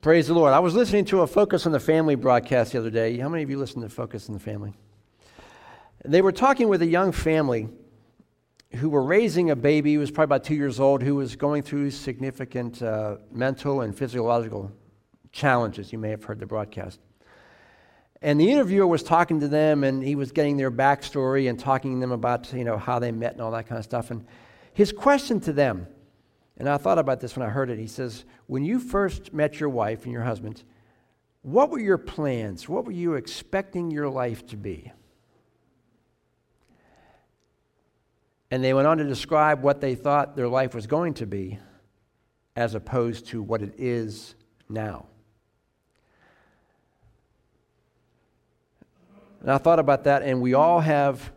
Praise the Lord. I was listening to a Focus on the Family broadcast the other day. How many of you listen to Focus on the Family? They were talking with a young family who were raising a baby who was probably about 2 years old, who was going through significant mental and physiological challenges. You may have heard the broadcast. And the interviewer was talking to them, and he was getting their backstory and talking to them about, how they met and all that kind of stuff. And his question to them, and I thought about this when I heard it, he says, when you first met your wife and your husband, what were your plans? What were you expecting your life to be? And they went on to describe what they thought their life was going to be as opposed to what it is now. And I thought about that, and we all have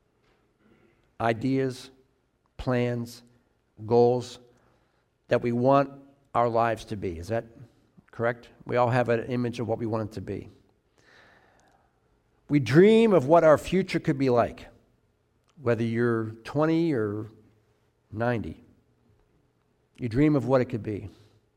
ideas, plans, goals that we want our lives to be. Is that correct? We all have an image of what we want it to be. We dream of what our future could be like, whether you're 20 or 90. You dream of what it could be.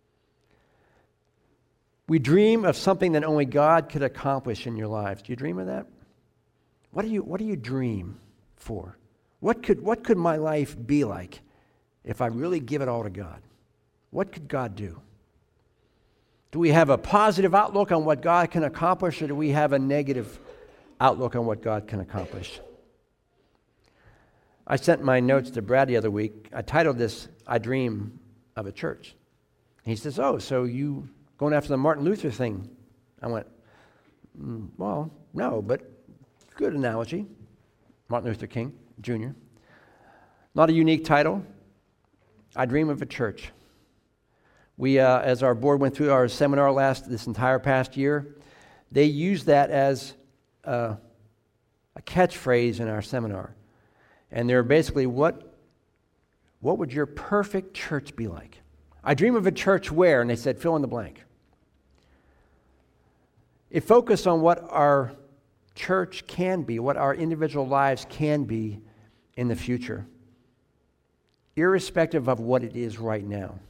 We dream of something that only God could accomplish in your lives. Do you dream of that? What do you dream for? What could my life be like if I really give it all to God? What could God do? Do we have a positive outlook on what God can accomplish, or do we have a negative outlook on what God can accomplish? I sent my notes to Brad the other week. I titled this, I Dream of a Church. He says, oh, so you going after the Martin Luther thing? I went, well, no, but good analogy. Martin Luther King, Jr. Not a unique title. I Dream of a Church. We, as our board went through our seminar this entire past year, they used that as a catchphrase in our seminar. And they're basically, what would your perfect church be like? I dream of a church where, and they said, fill in the blank. It focused on what our church can be, what our individual lives can be in the future, irrespective of what it is right now.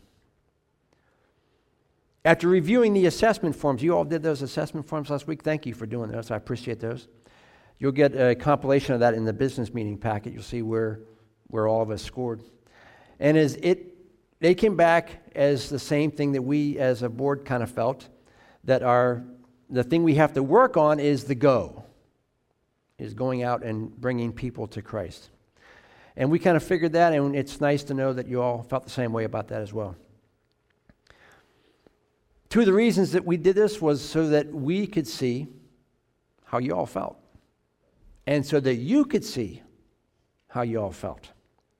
After reviewing the assessment forms, you all did those assessment forms last week. Thank you for doing those. I appreciate those. You'll get a compilation of that in the business meeting packet. You'll see where all of us scored. And they came back as the same thing that we as a board kind of felt, that the thing we have to work on is is going out and bringing people to Christ. And we kind of figured that, and it's nice to know that you all felt the same way about that as well. Two of the reasons that we did this was so that we could see how you all felt, and so that you could see how you all felt.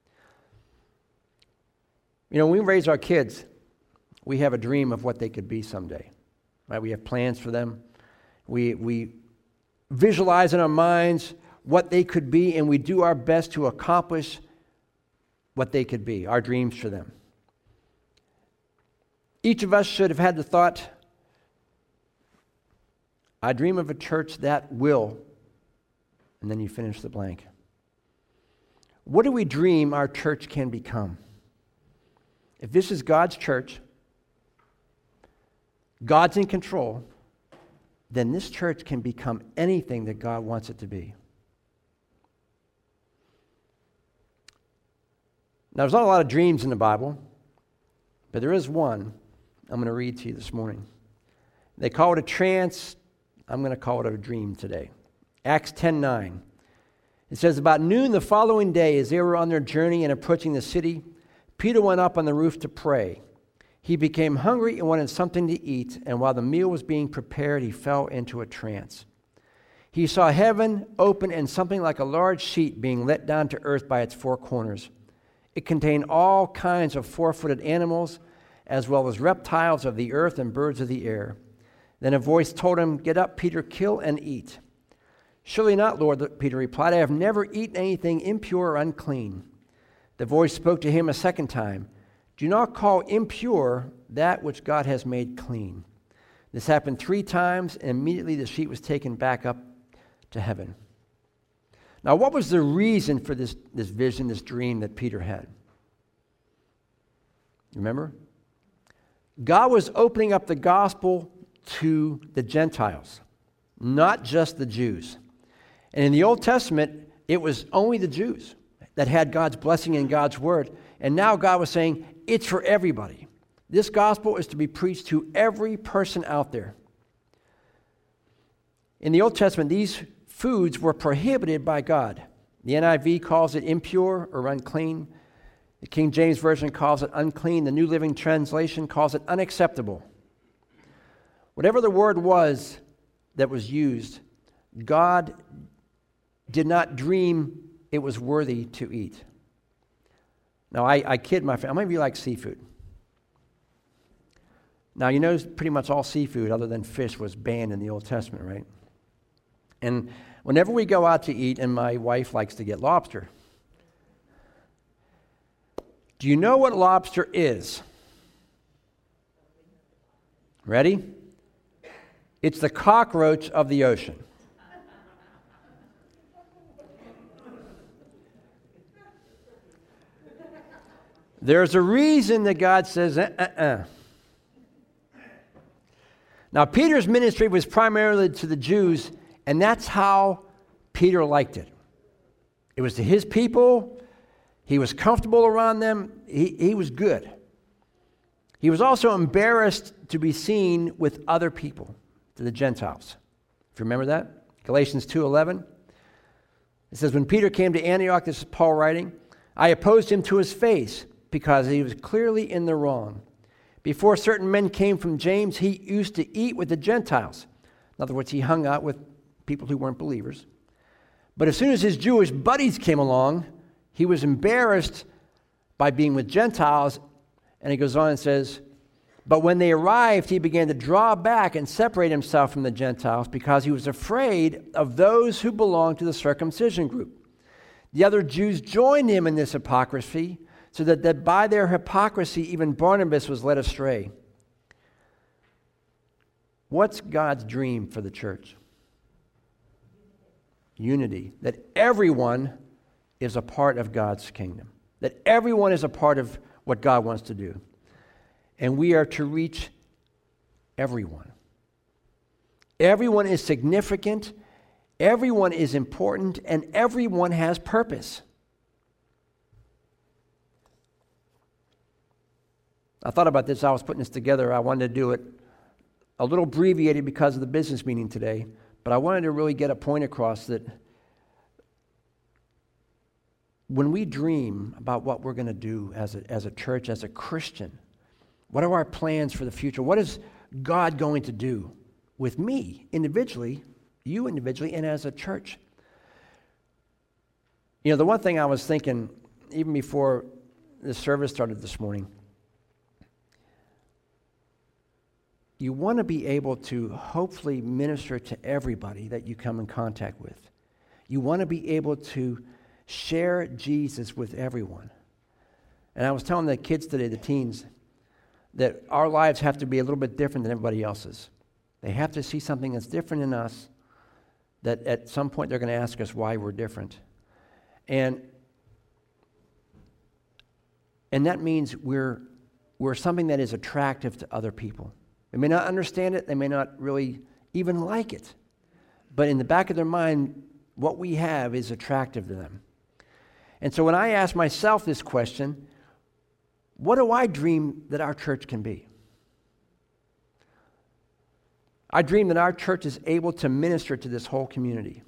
When we raise our kids, we have a dream of what they could be someday. Right? We have plans for them. We visualize in our minds what they could be, and we do our best to accomplish what they could be, our dreams for them. Each of us should have had the thought, I dream of a church that will, and then you finish the blank. What do we dream our church can become? If this is God's church, God's in control, then this church can become anything that God wants it to be. Now, there's not a lot of dreams in the Bible, but there is one I'm going to read to you this morning. They call it a trance. I'm going to call it a dream today. Acts 10:9. It says, about noon the following day, as they were on their journey and approaching the city, Peter went up on the roof to pray. He became hungry and wanted something to eat, and while the meal was being prepared, he fell into a trance. He saw heaven open and something like a large sheet being let down to earth by its four corners. It contained all kinds of four-footed animals, as well as reptiles of the earth and birds of the air. Then a voice told him, get up, Peter, kill and eat. Surely not, Lord, Peter replied. I have never eaten anything impure or unclean. The voice spoke to him a second time. Do not call impure that which God has made clean. This happened 3 times, and immediately the sheet was taken back up to heaven. Now, what was the reason for this vision, this dream that Peter had? Remember? God was opening up the gospel to the Gentiles, not just the Jews. And in the Old Testament, it was only the Jews that had God's blessing and God's word. And now God was saying, it's for everybody. This gospel is to be preached to every person out there. In the Old Testament, these foods were prohibited by God. The NIV calls it impure or unclean. The King James Version calls it unclean. The New Living Translation calls it unacceptable. Whatever the word was that was used, God did not dream it was worthy to eat. Now, I kid my family. How many of you like seafood? Now, you know pretty much all seafood other than fish was banned in the Old Testament, right? And whenever we go out to eat, and my wife likes to get lobster, do you know what lobster is? Ready? It's the cockroach of the ocean. There's a reason that God says, Now, Peter's ministry was primarily to the Jews, and that's how Peter liked it. It was to his people. He was comfortable around them. He was good. He was also embarrassed to be seen with other people, to the Gentiles. If you remember that? Galatians 2:11. It says, when Peter came to Antioch, this is Paul writing, I opposed him to his face because he was clearly in the wrong. Before certain men came from James, he used to eat with the Gentiles. In other words, he hung out with people who weren't believers. But as soon as his Jewish buddies came along, he was embarrassed by being with Gentiles. And he goes on and says, but when they arrived, he began to draw back and separate himself from the Gentiles because he was afraid of those who belonged to the circumcision group. The other Jews joined him in this hypocrisy, so that by their hypocrisy, even Barnabas was led astray. What's God's dream for the church? Unity. That everyone is a part of God's kingdom. That everyone is a part of what God wants to do. And we are to reach everyone. Everyone is significant. Everyone is important. And everyone has purpose. I thought about this. I was putting this together. I wanted to do it a little abbreviated because of the business meeting today. But I wanted to really get a point across that when we dream about what we're going to do as a church, as a Christian, what are our plans for the future? What is God going to do with me individually, you individually, and as a church? You know, the one thing I was thinking, even before the service started this morning, you want to be able to hopefully minister to everybody that you come in contact with. You want to be able to share Jesus with everyone. And I was telling the kids today, the teens, that our lives have to be a little bit different than everybody else's. They have to see something that's different in us, that at some point they're going to ask us why we're different. And that means we're something that is attractive to other people. They may not understand it. They may not really even like it. But in the back of their mind, what we have is attractive to them. And so when I ask myself this question, what do I dream that our church can be? I dream that our church is able to minister to this whole community.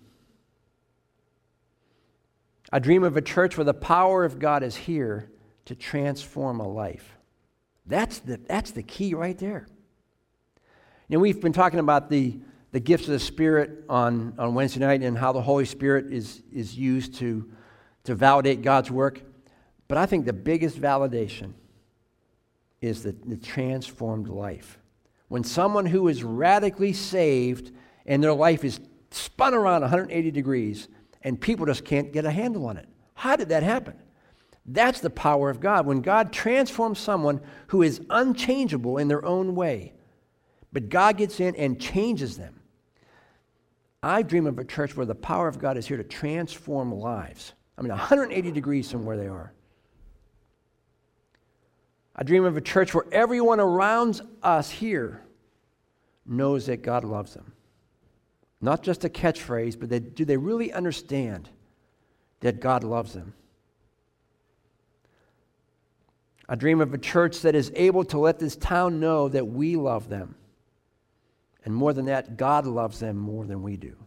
I dream of a church where the power of God is here to transform a life. That's the key right there. You know, we've been talking about the gifts of the Spirit on Wednesday night and how the Holy Spirit is used to validate God's work. But I think the biggest validation is the transformed life. When someone who is radically saved and their life is spun around 180 degrees and people just can't get a handle on it. How did that happen? That's the power of God. When God transforms someone who is unchangeable in their own way, but God gets in and changes them. I dream of a church where the power of God is here to transform lives. I mean, 180 degrees from where they are. I dream of a church where everyone around us here knows that God loves them. Not just a catchphrase, but do they really understand that God loves them? I dream of a church that is able to let this town know that we love them. And more than that, God loves them more than we do.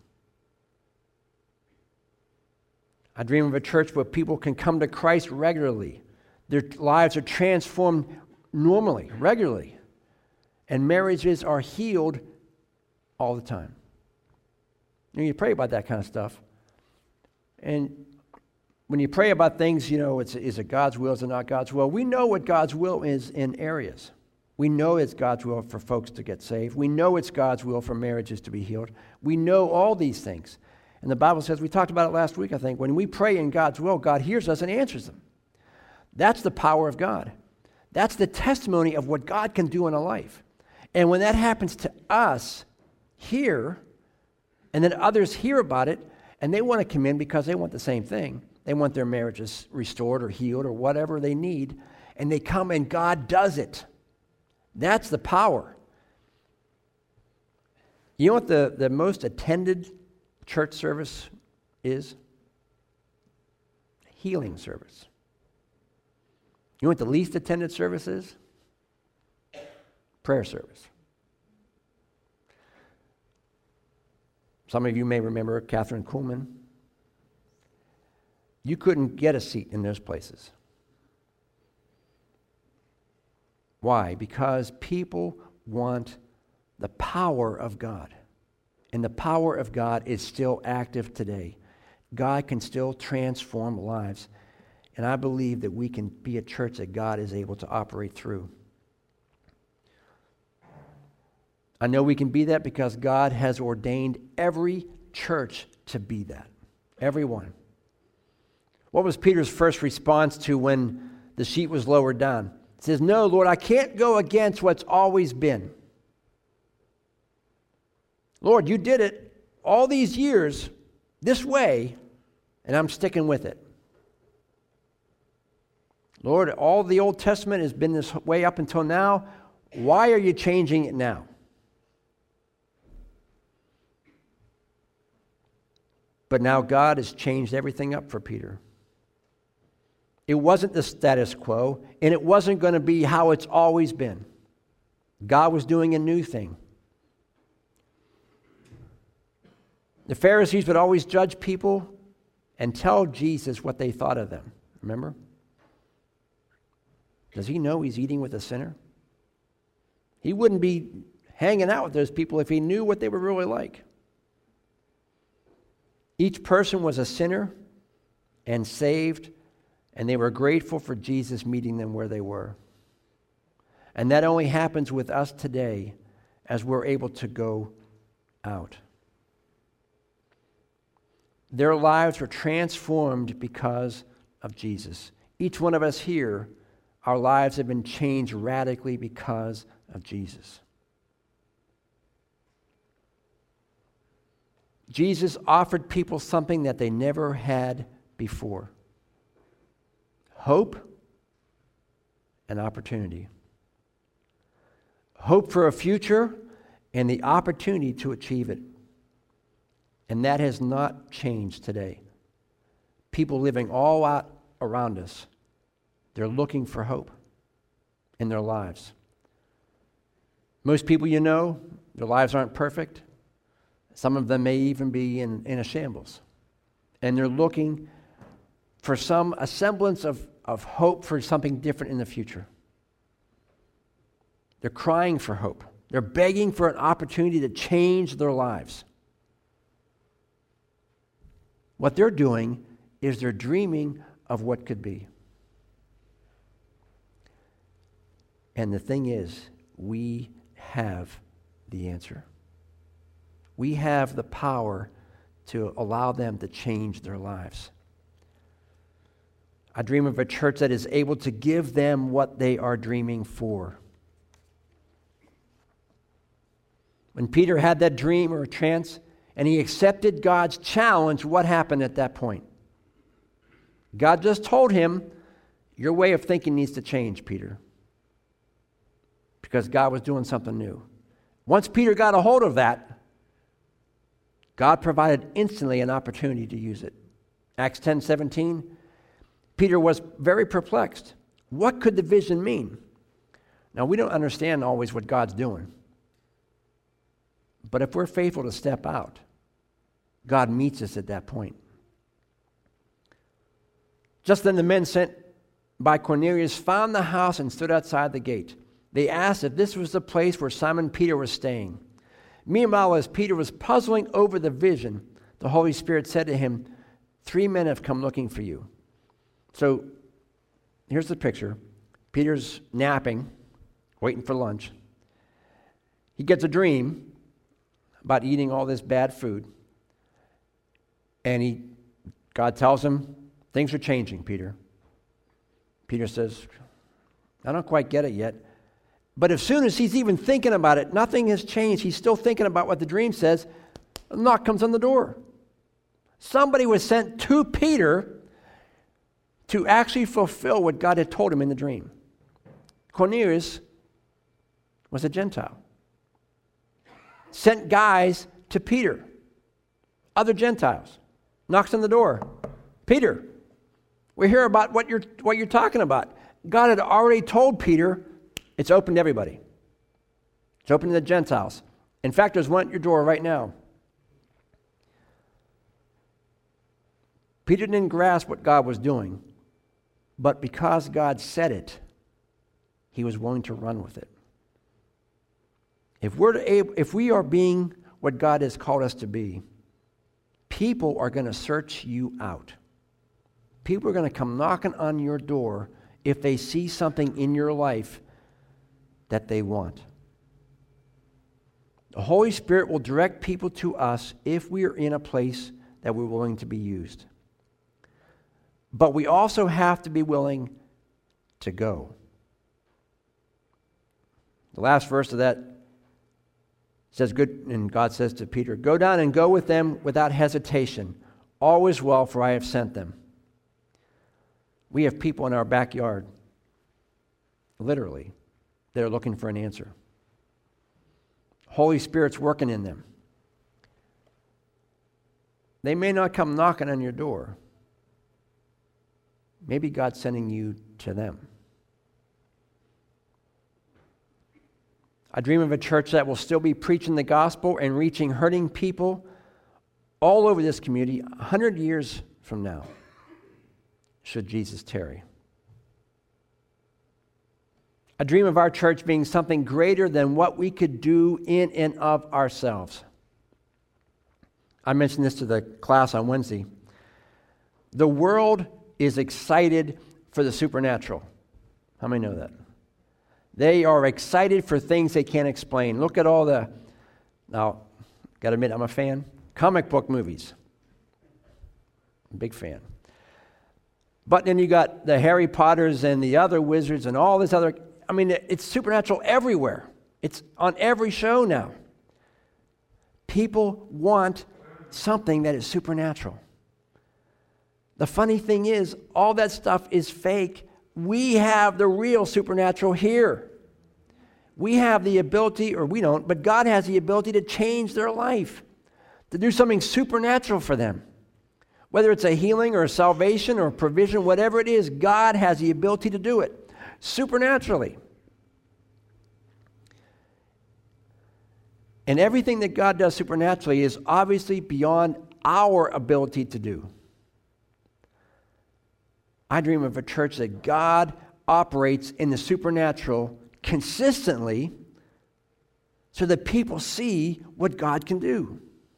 I dream of a church where people can come to Christ regularly. Their lives are transformed normally, regularly. And marriages are healed all the time. You pray about that kind of stuff. And when you pray about things, is it God's will, is it not God's will? We know what God's will is in areas. We know it's God's will for folks to get saved. We know it's God's will for marriages to be healed. We know all these things. And the Bible says, we talked about it last week, I think, when we pray in God's will, God hears us and answers them. That's the power of God. That's the testimony of what God can do in a life. And when that happens to us here, and then others hear about it, and they want to come in because they want the same thing. They want their marriages restored or healed or whatever they need, and they come and God does it. That's the power. You know what the most attended church service is? Healing service. You know what the least attended service is? Prayer service. Some of you may remember Catherine Kuhlman. You couldn't get a seat in those places. Why? Because people want the power of God. And the power of God is still active today. God can still transform lives. And I believe that we can be a church that God is able to operate through. I know we can be that because God has ordained every church to be that. Every one. What was Peter's first response to when the sheet was lowered down? He says, "No, Lord, I can't go against what's always been. Lord, you did it all these years this way, and I'm sticking with it. Lord, all the Old Testament has been this way up until now. Why are you changing it now?" But now God has changed everything up for Peter. It wasn't the status quo, and it wasn't going to be how it's always been. God was doing a new thing. The Pharisees would always judge people and tell Jesus what they thought of them. Remember? Does he know he's eating with a sinner? He wouldn't be hanging out with those people if he knew what they were really like. Each person was a sinner and saved, and they were grateful for Jesus meeting them where they were. And that only happens with us today as we're able to go out. Their lives were transformed because of Jesus. Each one of us here, our lives have been changed radically because of Jesus. Jesus offered people something that they never had before. Hope and opportunity. Hope for a future and the opportunity to achieve it. And that has not changed today. People living all out around us, they're looking for hope in their lives. Most people you know, their lives aren't perfect. Some of them may even be in a shambles. And they're looking for a semblance of hope for something different in the future. They're crying for hope. They're begging for an opportunity to change their lives. What they're doing is they're dreaming of what could be. And the thing is, we have the answer. We have the power to allow them to change their lives. I dream of a church that is able to give them what they are dreaming for. When Peter had that dream or trance and he accepted God's challenge, what happened at that point? God just told him, your way of thinking needs to change, Peter. because God was doing something new. Once Peter got a hold of that, God provided instantly an opportunity to use it. Acts 10:17, Peter was very perplexed. What could the vision mean? Now, we don't understand always what God's doing. But if we're faithful to step out, God meets us at that point. Just then the men sent by Cornelius found the house and stood outside the gate. They asked if this was the place where Simon Peter was staying. Meanwhile, as Peter was puzzling over the vision, the Holy Spirit said to him, 3 men have come looking for you. So here's the picture. Peter's napping, waiting for lunch. He gets a dream about eating all this bad food. And God tells him, things are changing, Peter. Peter says, I don't quite get it yet. But as soon as he's even thinking about it, nothing has changed. He's still thinking about what the dream says. A knock comes on the door. Somebody was sent to Peter to actually fulfill what God had told him in the dream. Cornelius was a Gentile. Sent guys to Peter, other Gentiles. Knocks on the door. Peter, we hear about what you're talking about. God had already told Peter, it's open to everybody. It's open to the Gentiles. In fact, there's one at your door right now. Peter didn't grasp what God was doing, but because God said it, he was willing to run with it. If we are being what God has called us to be, people are going to search you out. People are going to come knocking on your door if they see something in your life that they want. The Holy Spirit will direct people to us if we are in a place that we're willing to be used. But we also have to be willing to go. The last verse of that says, good, and God says to Peter, go down and go with them without hesitation. All is well, for I have sent them. We have people in our backyard, literally, that are looking for an answer. Holy Spirit's working in them. They may not come knocking on your door. Maybe God's sending you to them. I dream of a church that will still be preaching the gospel and reaching hurting people all over this community 100 years from now, should Jesus tarry. I dream of our church being something greater than what we could do in and of ourselves. I mentioned this to the class on Wednesday. The world is excited for the supernatural. How many know that? They are excited for things they can't explain. Look at all the, now, got to admit, I'm a fan. Comic book movies. Big fan. But then you got the Harry Potters and the other wizards and all this other, I mean, it's supernatural everywhere. It's on every show now. People want something that is supernatural. The funny thing is, all that stuff is fake. We have the real supernatural here. We have the ability, or we don't, but God has the ability to change their life, to do something supernatural for them. Whether it's a healing or a salvation or a provision, whatever it is, God has the ability to do it supernaturally. And everything that God does supernaturally is obviously beyond our ability to do. I dream of a church that God operates in the supernatural consistently so that people see what God can do.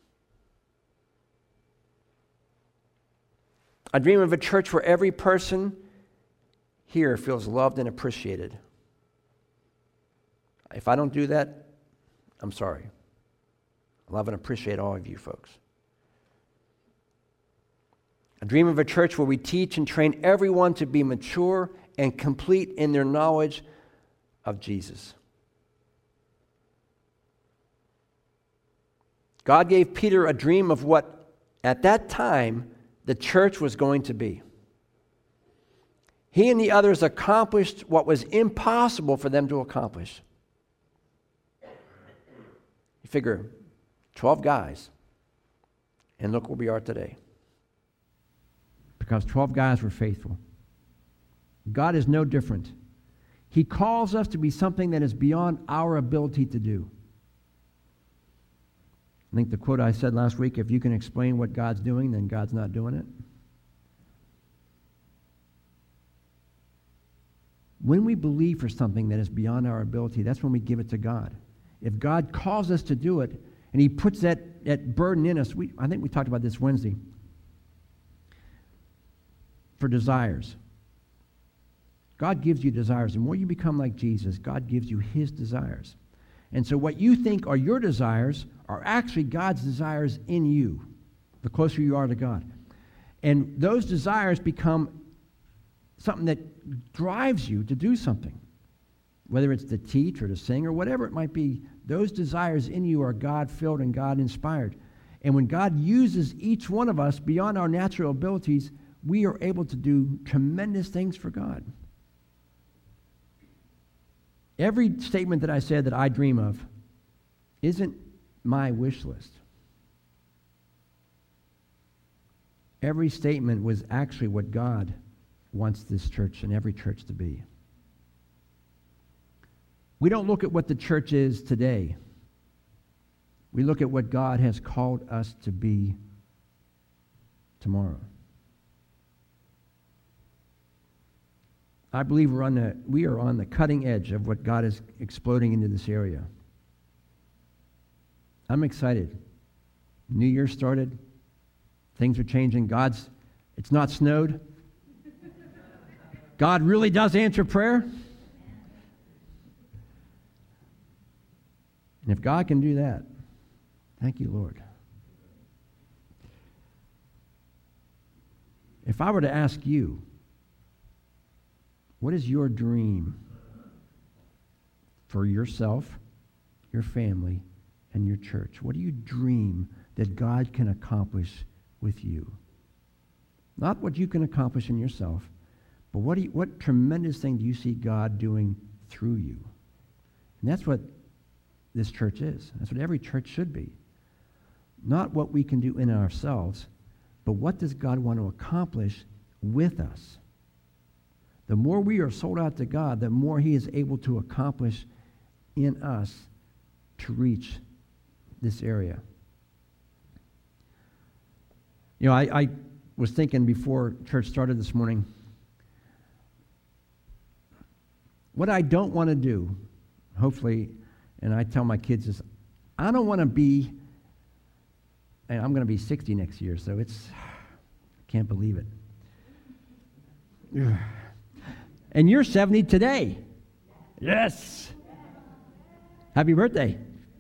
I dream of a church where every person here feels loved and appreciated. If I don't do that, I'm sorry. I love and appreciate all of you folks. I dream of a church where we teach and train everyone to be mature and complete in their knowledge of Jesus. God gave Peter a dream of what, at that time, the church was going to be. He and the others accomplished what was impossible for them to accomplish. You figure 12 guys, and look where we are today. Because 12 guys were faithful. God is no different. He calls us to be something that is beyond our ability to do. I think the quote I said last week, if you can explain what God's doing, then God's not doing it. When we believe for something that is beyond our ability, that's when we give it to God. If God calls us to do it, and He puts that burden in us, I think we talked about this Wednesday, for desires. God gives you desires. The more you become like Jesus, God gives you His desires. And so what you think are your desires are actually God's desires in you, the closer you are to God. And those desires become something that drives you to do something. Whether it's to teach or to sing or whatever it might be, those desires in you are God-filled and God-inspired. And when God uses each one of us beyond our natural abilities, we are able to do tremendous things for God. Every statement that I said that I dream of isn't my wish list. Every statement was actually what God wants this church and every church to be. We don't look at what the church is today. We look at what God has called us to be tomorrow. I believe we are on the cutting edge of what God is exploding into this area. I'm excited. New Year started. Things are changing. It's not snowed. God really does answer prayer. And if God can do that, thank you, Lord. If I were to ask you, what is your dream for yourself, your family, and your church? What do you dream that God can accomplish with you? Not what you can accomplish in yourself, but what tremendous thing do you see God doing through you? And that's what this church is. That's what every church should be. Not what we can do in ourselves, but what does God want to accomplish with us? The more we are sold out to God, the more He is able to accomplish in us to reach this area. You know, I was thinking before church started this morning, what I don't want to do, hopefully, and I tell my kids this, I don't want to be, and I'm going to be 60 next year, so I can't believe it. And you're 70 today. Yes. Happy birthday.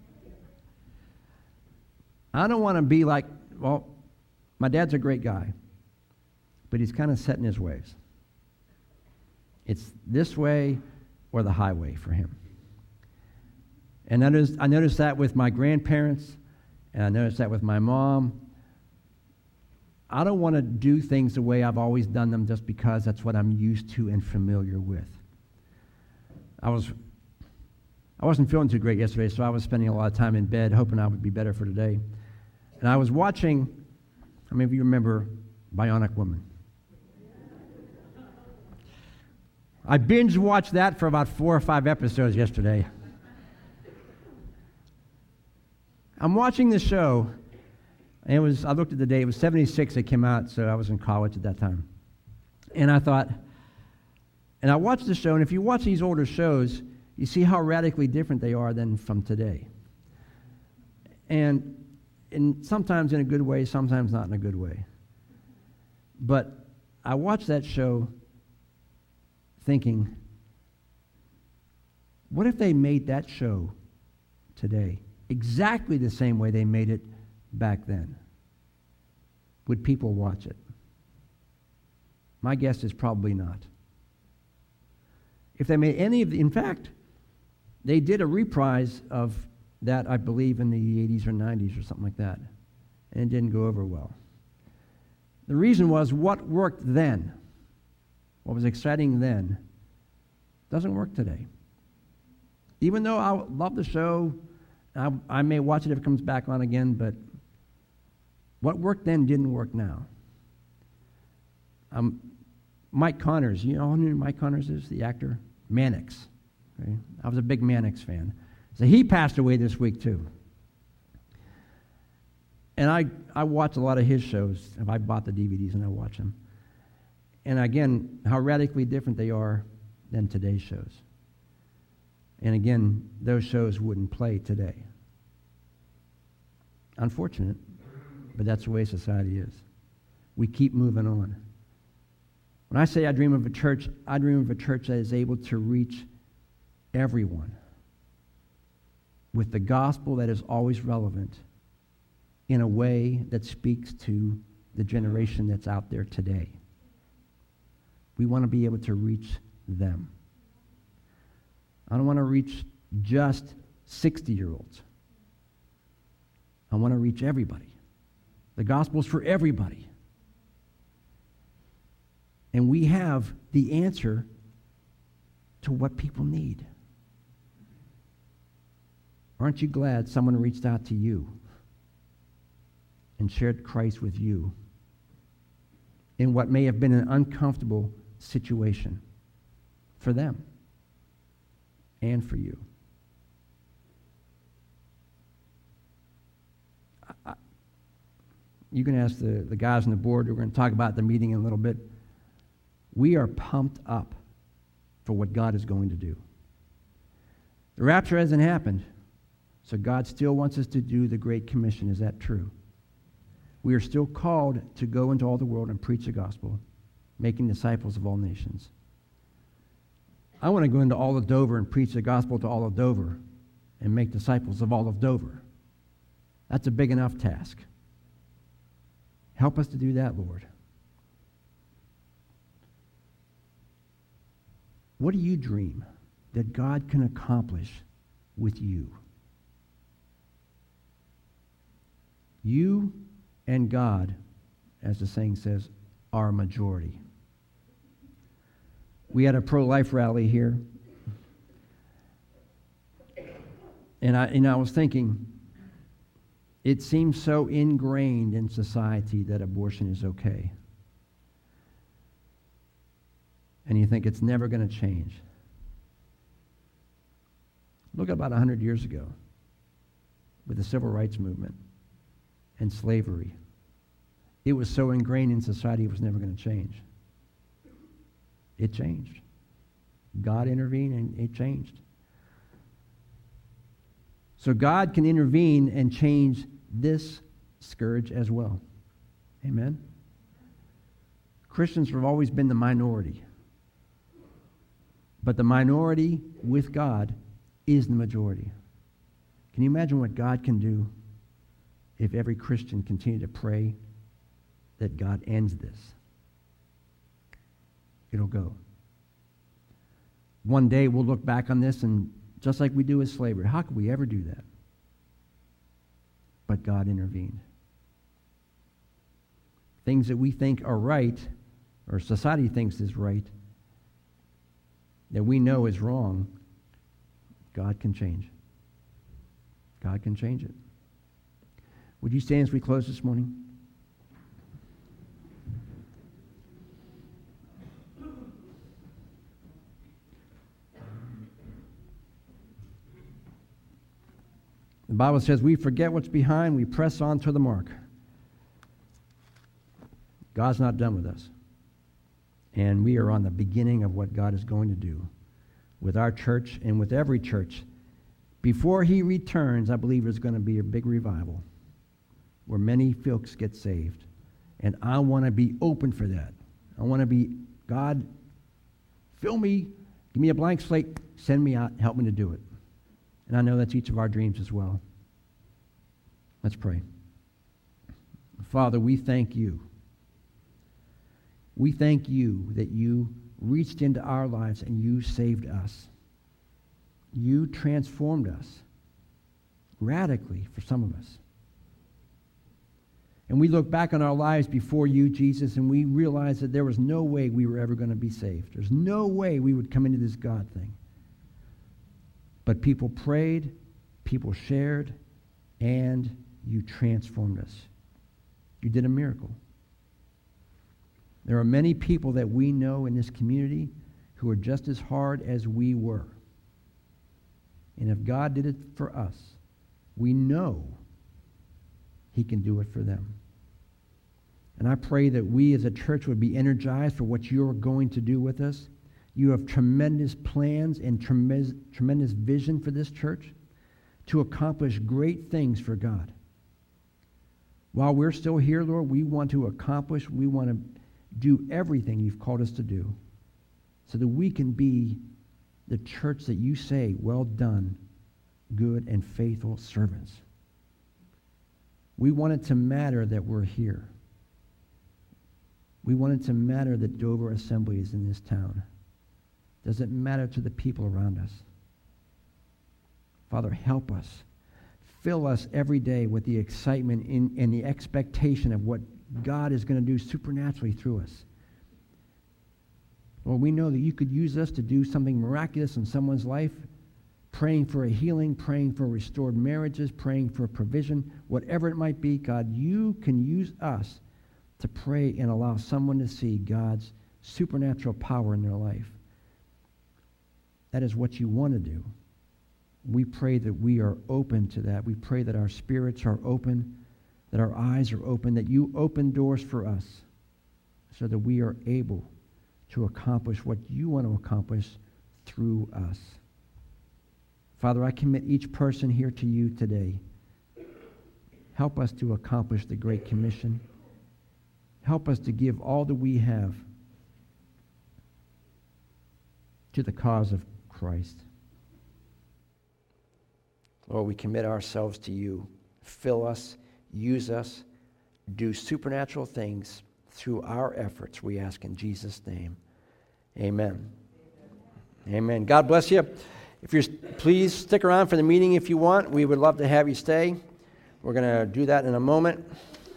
I don't want to be like, well, my dad's a great guy, but he's kind of set in his ways. It's this way or the highway for him. And I noticed that with my grandparents, and I noticed that with my mom. I don't want to do things the way I've always done them just because that's what I'm used to and familiar with. I wasn't feeling too great yesterday, so I was spending a lot of time in bed hoping I would be better for today. And I was watching, how many of you remember Bionic Woman? I binge watched that for about 4 or 5 episodes yesterday. I'm watching the show, and I looked at the date, it was 76 it came out, so I was in college at that time. And I thought, and I watched the show, and if you watch these older shows, you see how radically different they are than from today. And sometimes in a good way, sometimes not in a good way. But I watched that show thinking, what if they made that show today exactly the same way they made it back then? Would people watch it? My guess is probably not. If they made any of the, in fact, they did a reprise of that, I believe, in the 80s or 90s or something like that, and it didn't go over well. The reason was what worked then, what was exciting then, doesn't work today. Even though I love the show, I may watch it if it comes back on again, but what worked then didn't work now. Mike Connors, you know who Mike Connors is, the actor? Mannix. Okay? I was a big Mannix fan. So he passed away this week too. And I watch a lot of his shows. I bought the DVDs and I watch them. And again, how radically different they are than today's shows. And again, those shows wouldn't play today. Unfortunate, but that's the way society is. We keep moving on. When I say I dream of a church that is able to reach everyone with the gospel that is always relevant in a way that speaks to the generation that's out there today. We want to be able to reach them. I don't want to reach just 60-year-olds. I want to reach everybody. The gospel's for everybody. And we have the answer to what people need. Aren't you glad someone reached out to you and shared Christ with you in what may have been an uncomfortable situation for them and for you? You can ask the guys on the board. We're going to talk about the meeting in a little bit. We are pumped up for what God is going to do. The rapture hasn't happened, so God still wants us to do the Great Commission. Is that true? We are still called to go into all the world and preach the gospel, making disciples of all nations. I want to go into all of Dover and preach the gospel to all of Dover and make disciples of all of Dover. That's a big enough task. Help us to do that, Lord. What do you dream that God can accomplish with you? You and God, as the saying says, are a majority. We had a pro-life rally here, and I was thinking, it seems so ingrained in society that abortion is okay. And you think it's never going to change. Look about 100 years ago with the civil rights movement and slavery. It was so ingrained in society it was never going to change. It changed. God intervened and it changed. So God can intervene and change this scourge as well. Amen? Christians have always been the minority. But the minority with God is the majority. Can you imagine what God can do if every Christian continued to pray that God ends this? It'll go. One day we'll look back on this and just like we do with slavery, how could we ever do that? But God intervened. Things that we think are right, or society thinks is right, that we know is wrong, God can change. God can change it. Would you stand as we close this morning? The Bible says we forget what's behind, we press on to the mark. God's not done with us. And we are on the beginning of what God is going to do with our church and with every church. Before he returns, I believe there's going to be a big revival where many folks get saved. And I want to be open for that. I want to be, God, fill me, give me a blank slate, send me out, help me to do it. And I know that's each of our dreams as well. Let's pray. Father, we thank you. We thank you that you reached into our lives and you saved us. You transformed us radically for some of us. And we look back on our lives before you, Jesus, and we realize that there was no way we were ever going to be saved. There's no way we would come into this God thing. But people prayed, people shared, and you transformed us. You did a miracle. There are many people that we know in this community who are just as hard as we were. And if God did it for us, we know he can do it for them. And I pray that we as a church would be energized for what you're going to do with us. You have tremendous plans and tremendous vision for this church to accomplish great things for God. While we're still here, Lord, we want to do everything you've called us to do so that we can be the church that you say, well done, good and faithful servants. We want it to matter that we're here. We want it to matter that Dover Assembly is in this town. Does it matter to the people around us? Father, help us. Fill us every day with the excitement and the expectation of what God is going to do supernaturally through us. Lord, we know that you could use us to do something miraculous in someone's life, praying for a healing, praying for restored marriages, praying for provision, whatever it might be. God, you can use us to pray and allow someone to see God's supernatural power in their life. That is what you want to do. We pray that we are open to that. We pray that our spirits are open, that our eyes are open, that you open doors for us so that we are able to accomplish what you want to accomplish through us. Father, I commit each person here to you today. Help us to accomplish the Great Commission. Help us to give all that we have to the cause of Christ. Lord, we commit ourselves to you. Fill us, use us, do supernatural things through our efforts, we ask in Jesus' name. Amen. Amen. God bless you. Please stick around for the meeting if you want. We would love to have you stay. We're going to do that in a moment.